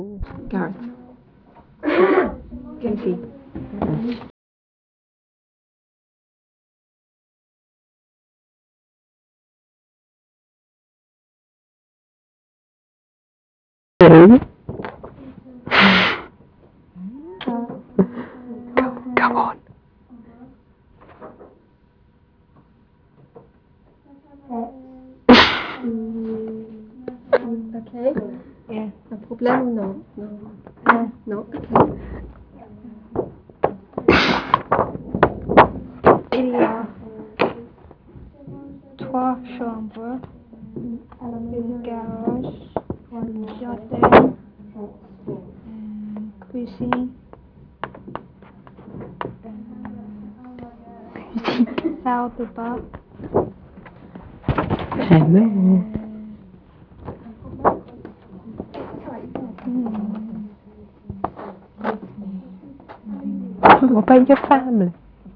Gareth. Casey. Go on. Okay. Yeah. Un problème? Non. Non. Yeah. Non. Okay. Il y a 3 chambres, une garage, un jardin, une cuisine, salle de bain. Hello. What about your family?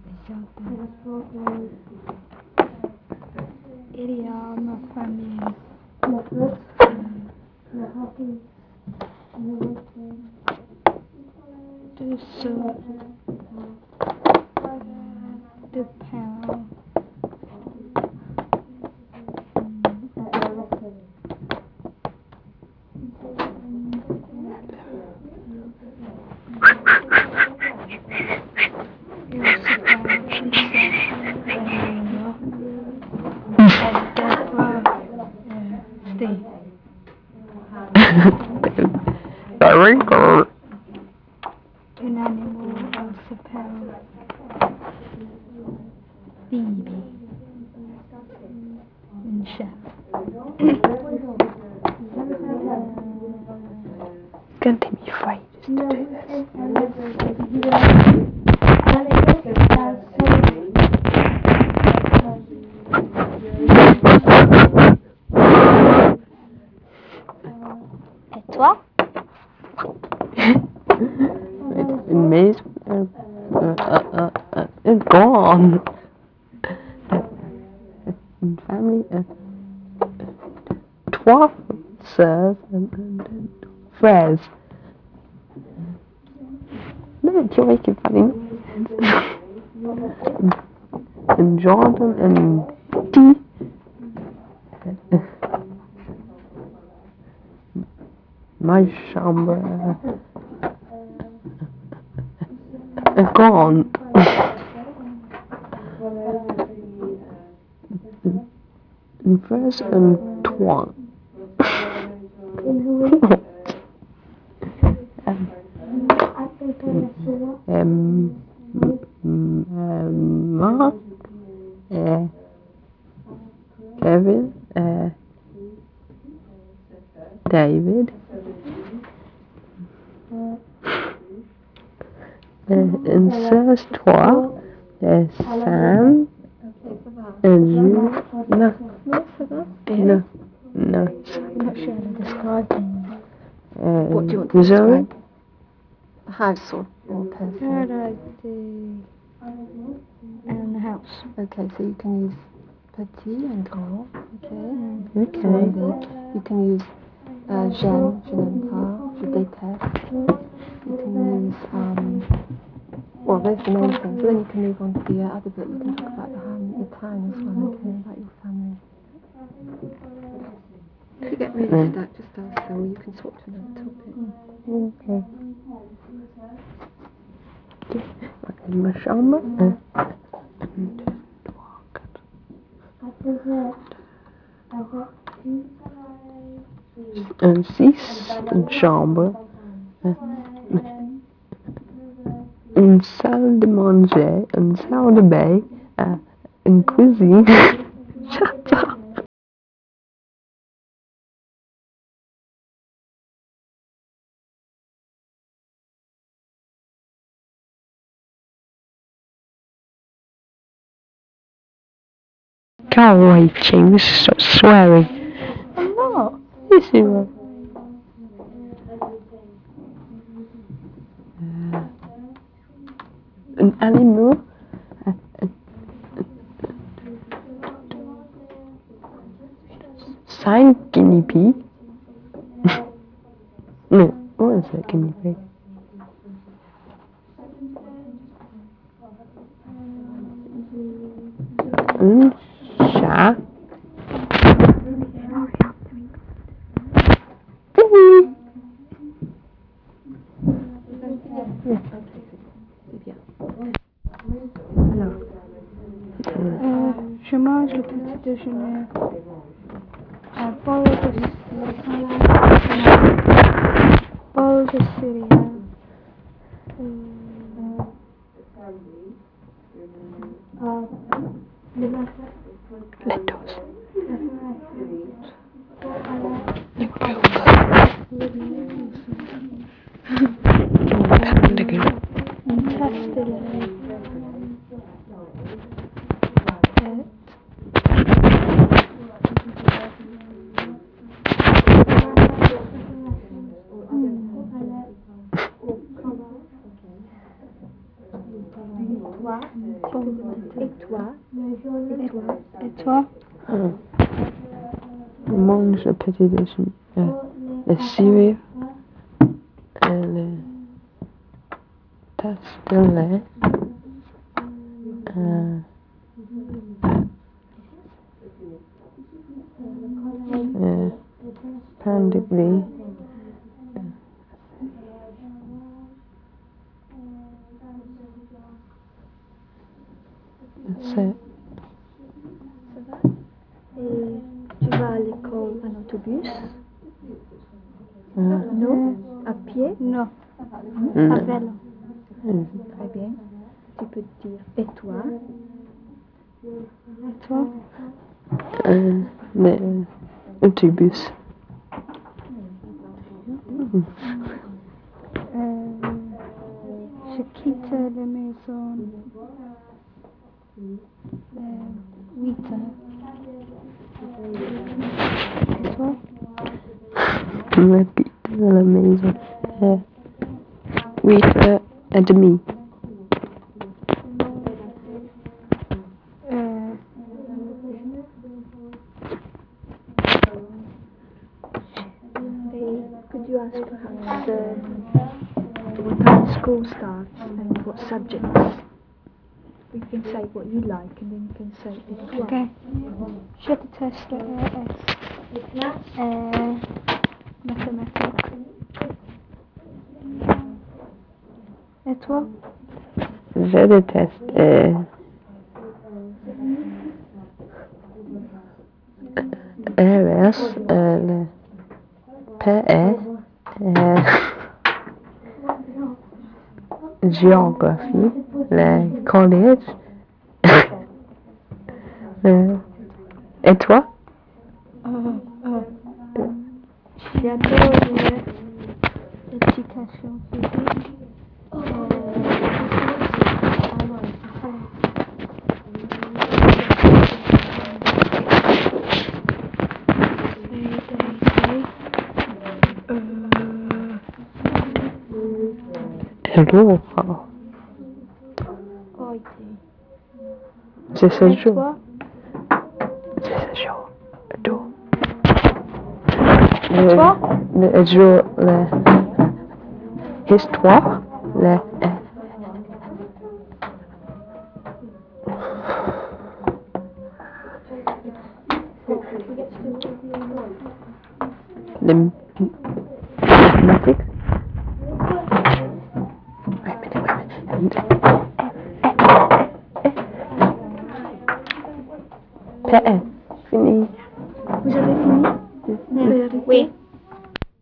Il y a ma famille. Deux sœurs, deux parents. Very good. Un animal s'appelle Phoebe. Un chat. It's going to be afraid just to do this. Et toi? It's been made. Gone. Family. Trois sœurs and frères. No, you're making funny noises. And Jordan and T. My chambre. Gone. And first and trois. Mark, Kevin, David, and first trois, Sam, and you. No, no, no. I'm not sure how to describe them. What do you want to Zoe? describe? A house or person? Paradise and the house. Okay, so you can use petit and grand. Okay. Okay. Small and big. You can use j'aime, je n'aime pas, je déteste. You can use well, those are the main things. So then you can move on to the other bit. You can talk about the town as well. Okay, about your family. If you get really stuck, just ask her, or you can swap to another topic. Okay. In my chambre. Six chambres. Une salle de manger, une salle de bain, une cuisine. Shut up. Go away, James. Stop swearing. I'm not. Yes, you are. An animal. 5 guinea pigs. No, what it, can you read? Sha. Alors, Je mange le petit déjeuner. Un bol de céréales. Lettuce. Une tasse de lait. Et toi? On mange le petit déjeuner. Le céréales. Le tasse de lait. Pain de blé. That's it. et tu vas à l'école en autobus? Non? À pied? Non. Mm. À vélo. Très bien. Tu peux dire et toi? Et toi? L'autobus. Je quitte la maison 8 heures. Et toi? On habite à la maison. 8h30. Could you ask perhaps what time school starts and what subjects? You can say what you like and then you can say et toi. Ok. Je déteste mathématiques. Et toi? Je déteste RS, le PE, géographie, le collège. Et toi? J'adore l'éducation physique. Hello. C'est ce Et jour. toi? C'est ce jour. D'où? Et toi? Le jour, l'histoire, le mathématiques. PE. Fini. Vous avez fini? Oui.